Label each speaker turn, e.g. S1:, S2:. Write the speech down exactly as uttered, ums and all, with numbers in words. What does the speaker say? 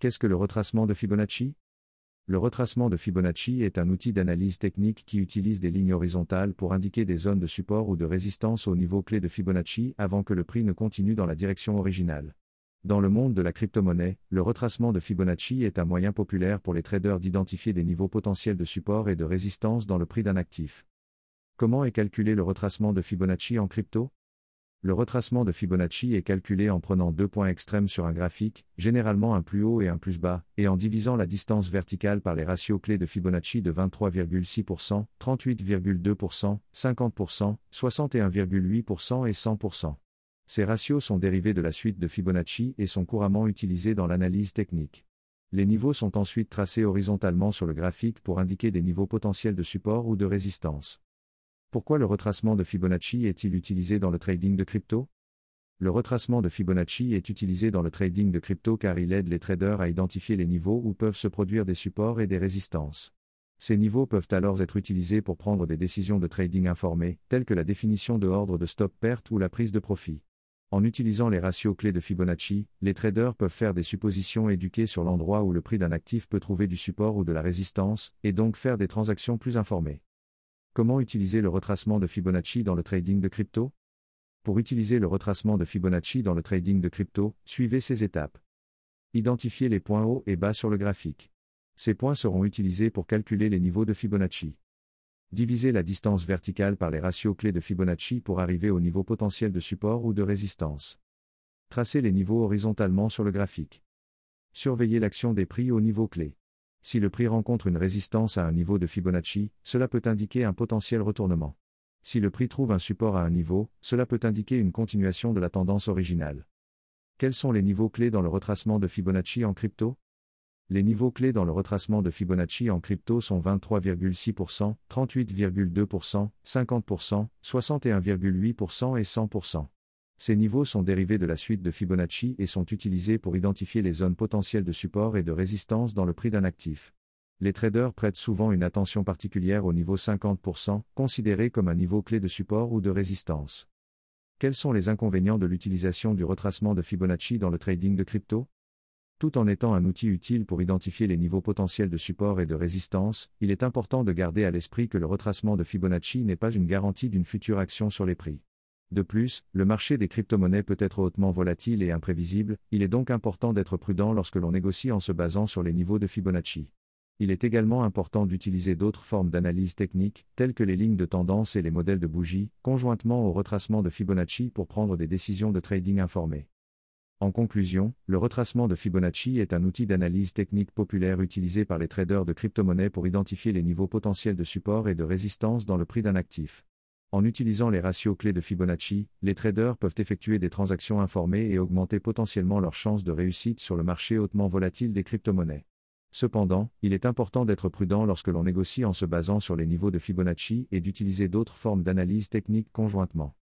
S1: Qu'est-ce que le retracement de Fibonacci? Le retracement de Fibonacci est un outil d'analyse technique qui utilise des lignes horizontales pour indiquer des zones de support ou de résistance au niveau clé de Fibonacci avant que le prix ne continue dans la direction originale. Dans le monde de la crypto-monnaie, le retracement de Fibonacci est un moyen populaire pour les traders d'identifier des niveaux potentiels de support et de résistance dans le prix d'un actif. Comment est calculé le retracement de Fibonacci en crypto? Le retracement de Fibonacci est calculé en prenant deux points extrêmes sur un graphique, généralement un plus haut et un plus bas, et en divisant la distance verticale par les ratios clés de Fibonacci de vingt-trois virgule six pour cent, trente-huit virgule deux pour cent, cinquante pour cent, soixante et un virgule huit pour cent et cent pour cent. Ces ratios sont dérivés de la suite de Fibonacci et sont couramment utilisés dans l'analyse technique. Les niveaux sont ensuite tracés horizontalement sur le graphique pour indiquer des niveaux potentiels de support ou de résistance. Pourquoi le retracement de Fibonacci est-il utilisé dans le trading de crypto? Le retracement de Fibonacci est utilisé dans le trading de crypto car il aide les traders à identifier les niveaux où peuvent se produire des supports et des résistances. Ces niveaux peuvent alors être utilisés pour prendre des décisions de trading informées, telles que la définition de ordre de stop-perte ou la prise de profit. En utilisant les ratios clés de Fibonacci, les traders peuvent faire des suppositions éduquées sur l'endroit où le prix d'un actif peut trouver du support ou de la résistance, et donc faire des transactions plus informées. Comment utiliser le retracement de Fibonacci dans le trading de crypto? Pour utiliser le retracement de Fibonacci dans le trading de crypto, suivez ces étapes. Identifiez les points hauts et bas sur le graphique. Ces points seront utilisés pour calculer les niveaux de Fibonacci. Divisez la distance verticale par les ratios clés de Fibonacci pour arriver au niveau potentiel de support ou de résistance. Tracez les niveaux horizontalement sur le graphique. Surveillez l'action des prix au niveau clé. Si le prix rencontre une résistance à un niveau de Fibonacci, cela peut indiquer un potentiel retournement. Si le prix trouve un support à un niveau, cela peut indiquer une continuation de la tendance originale. Quels sont les niveaux clés dans le retracement de Fibonacci en crypto? Les niveaux clés dans le retracement de Fibonacci en crypto sont vingt-trois virgule six pour cent, trente-huit virgule deux pour cent, cinquante pour cent, soixante et un virgule huit pour cent et cent pour cent. Ces niveaux sont dérivés de la suite de Fibonacci et sont utilisés pour identifier les zones potentielles de support et de résistance dans le prix d'un actif. Les traders prêtent souvent une attention particulière au niveau cinquante pour cent, considéré comme un niveau clé de support ou de résistance. Quels sont les inconvénients de l'utilisation du retracement de Fibonacci dans le trading de crypto? Tout en étant un outil utile pour identifier les niveaux potentiels de support et de résistance, il est important de garder à l'esprit que le retracement de Fibonacci n'est pas une garantie d'une future action sur les prix. De plus, le marché des crypto-monnaies peut être hautement volatile et imprévisible, il est donc important d'être prudent lorsque l'on négocie en se basant sur les niveaux de Fibonacci. Il est également important d'utiliser d'autres formes d'analyse technique, telles que les lignes de tendance et les modèles de bougies, conjointement au retracement de Fibonacci pour prendre des décisions de trading informées. En conclusion, le retracement de Fibonacci est un outil d'analyse technique populaire utilisé par les traders de crypto-monnaies pour identifier les niveaux potentiels de support et de résistance dans le prix d'un actif. En utilisant les ratios clés de Fibonacci, les traders peuvent effectuer des transactions informées et augmenter potentiellement leurs chances de réussite sur le marché hautement volatile des crypto-monnaies. Cependant, il est important d'être prudent lorsque l'on négocie en se basant sur les niveaux de Fibonacci et d'utiliser d'autres formes d'analyse technique conjointement.